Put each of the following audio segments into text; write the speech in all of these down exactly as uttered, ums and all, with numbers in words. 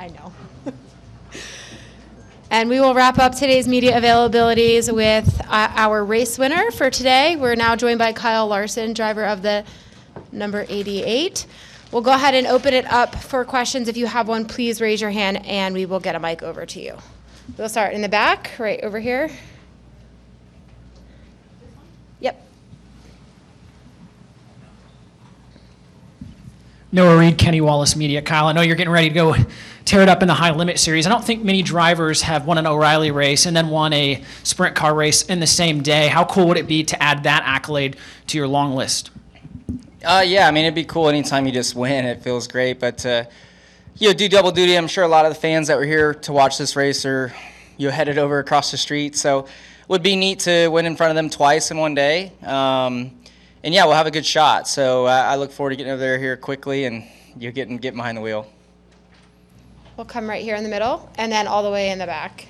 I know. And we will wrap up today's media availabilities with uh, our race winner for today. We're now joined by Kyle Larson, driver of the number eighty-eight. We'll go ahead and open it up for questions. If you have one, please raise your hand and we will get a mic over to you. We'll start in the back, right over here. Yep. Noah Reed, Kenny Wallace Media. Kyle, I know you're getting ready to go tear it up in the high limit series. I don't think many drivers have won an O'Reilly race and then won a sprint car race in the same day. How cool would it be to add that accolade to your long list? Uh, yeah, I mean, it'd be cool anytime you just win. It feels great. But, uh, you know, do double duty. I'm sure a lot of the fans that were here to watch this race are, you know, headed over across the street. So it would be neat to win in front of them twice in one day. Um, and, yeah, we'll have a good shot. So uh, I look forward to getting over there here quickly and you get, get behind the wheel. We'll come right here in the middle and then all the way in the back.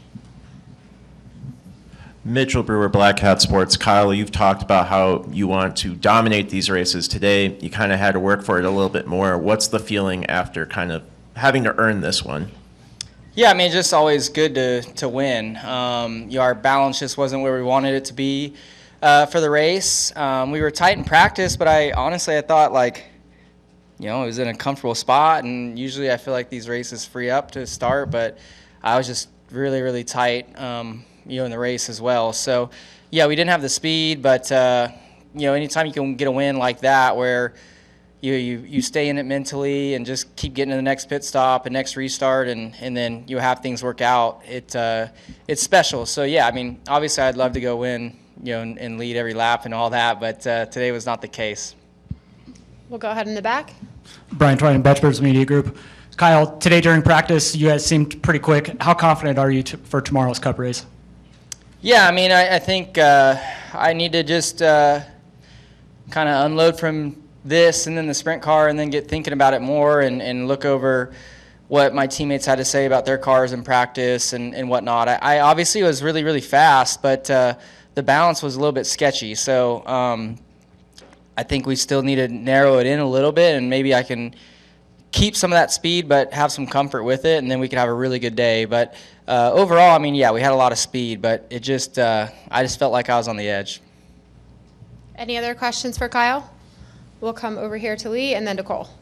Mitchell Brewer, Black Hat Sports. Kyle, you've talked about how you want to dominate these races. Today, you kind of had to work for it a little bit more. What's the feeling after kind of having to earn this one? Yeah, I mean, it's just always good to, to win. Um, you know, our balance just wasn't where we wanted it to be uh, for the race. Um, we were tight in practice, but I honestly, I thought, like, you know, it was in a comfortable spot, and usually I feel like these races free up to start, but I was just really, really tight, um, you know, in the race as well. So, yeah, we didn't have the speed, but, uh, you know, anytime you can get a win like that where you, you, you stay in it mentally and just keep getting to the next pit stop and next restart and, and then you have things work out, it uh, it's special. So, yeah, I mean, obviously I'd love to go win, you know, and, and lead every lap and all that, but uh, today was not the case. We'll go ahead in the back. Brian Twine, Betchbirds Media Group. Kyle, today during practice, you guys seemed pretty quick. How confident are you to, for tomorrow's Cup race? Yeah, I mean, I, I think uh, I need to just uh, kind of unload from this and then the sprint car and then get thinking about it more and, and look over what my teammates had to say about their cars in practice and, and whatnot. I, I obviously was really, really fast, but uh, the balance was a little bit sketchy. So um, I think we still need to narrow it in a little bit, and maybe I can keep some of that speed but have some comfort with it, and then we could have a really good day. But uh, overall, I mean, yeah, we had a lot of speed, but it just uh, I just felt like I was on the edge. Any other questions for Kyle? We'll come over here to Lee and then to Cole.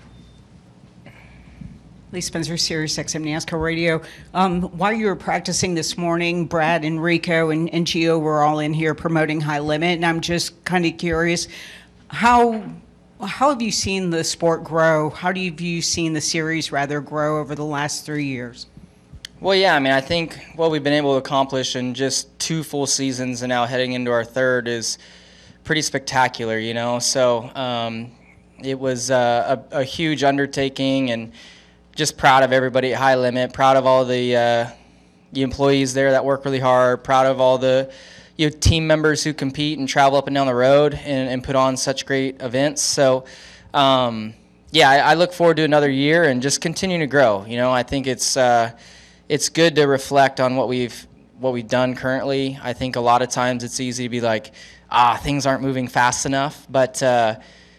Lee Spencer, Sirius X M NASCAR Radio. Um, while you were practicing this morning, Brad and Rico and, and Gio were all in here promoting High Limit, and I'm just kind of curious, how how have you seen the sport grow? How do you view seen the series rather grow over the last three years? Well, yeah, I mean, I think what we've been able to accomplish in just two full seasons and now heading into our third is pretty spectacular, you know. So um, it was uh, a, a huge undertaking, and just proud of everybody at High Limit, proud of all the uh, the employees there that work really hard, proud of all the you know, team members who compete and travel up and down the road and, and put on such great events. So, um, yeah, I, I look forward to another year and just continuing to grow. You know, I think it's uh, it's good to reflect on what we've what we've done currently. I think a lot of times it's easy to be like, ah, things aren't moving fast enough. But uh,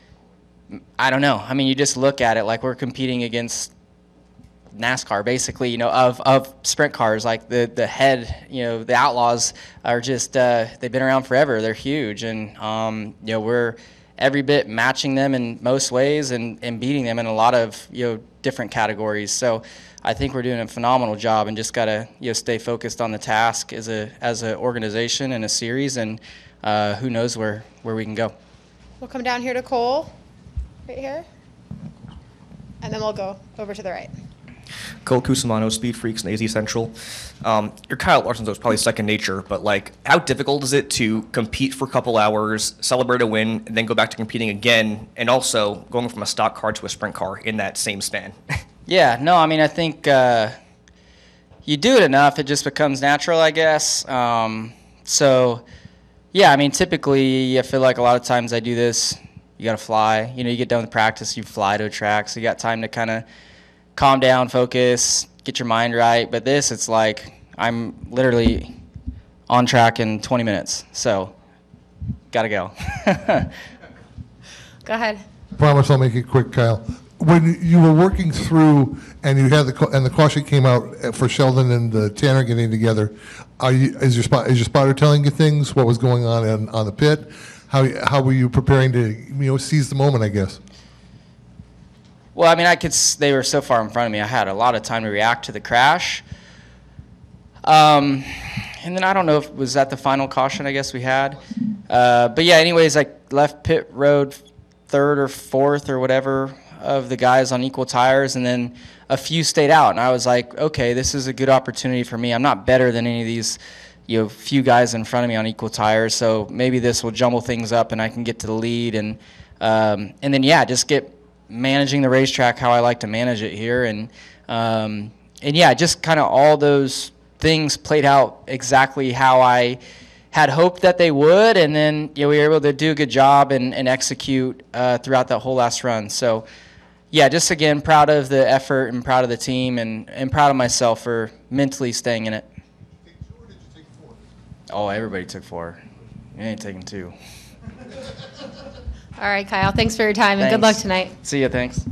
I don't know. I mean, you just look at it like we're competing against NASCAR, basically, you know, of, of sprint cars. Like the, the head, you know, the Outlaws are just, uh, they've been around forever. They're huge. And, um, you know, we're every bit matching them in most ways and, and beating them in a lot of, you know, different categories. So I think we're doing a phenomenal job and just got to, you know, stay focused on the task as a as an organization and a series. And uh, who knows where, where we can go. We'll come down here to Cole, right here. And then we'll go over to the right. Cole Cusimano, Speed Freaks, and A Z Central. Um, your Kyle Larson, so it's probably second nature, but like, how difficult is it to compete for a couple hours, celebrate a win, and then go back to competing again, and also going from a stock car to a sprint car in that same span? Yeah, no, I mean, I think uh, you do it enough, it just becomes natural, I guess. Um, so, yeah, I mean, typically, I feel like a lot of times I do this, you got to fly. You know, you get done with practice, you fly to a track, so you got time to kind of calm down, focus, get your mind right. But this, it's like I'm literally on track in twenty minutes. So, gotta go. Go ahead. Promise I'll make it quick, Kyle. when you were working through and you had the ca- and the caution came out for Sheldon and uh, Tanner getting together, are you is your spot is your spotter telling you things? What was going on in, on the pit? How how were you preparing to you know seize the moment? I guess. Well, I mean, I could. s- They were so far in front of me. I had a lot of time to react to the crash. Um, and then I don't know if was that the final caution. I guess we had. Uh, but yeah. Anyways, I left pit road third or fourth or whatever of the guys on equal tires, and then a few stayed out. And I was like, okay, this is a good opportunity for me. I'm not better than any of these, you know, few guys in front of me on equal tires. So maybe this will jumble things up, and I can get to the lead, and um, and then yeah, just get managing the racetrack how I like to manage it here, and um, and yeah, just kind of all those things played out exactly how I had hoped that they would, and then you know, we were able to do a good job and, and execute uh, throughout that whole last run. So yeah, just again proud of the effort and proud of the team, and, and proud of myself for mentally staying in it. Oh, everybody took four. You ain't taking two. All right, Kyle, thanks for your time and good luck Thanks. tonight. See ya, thanks.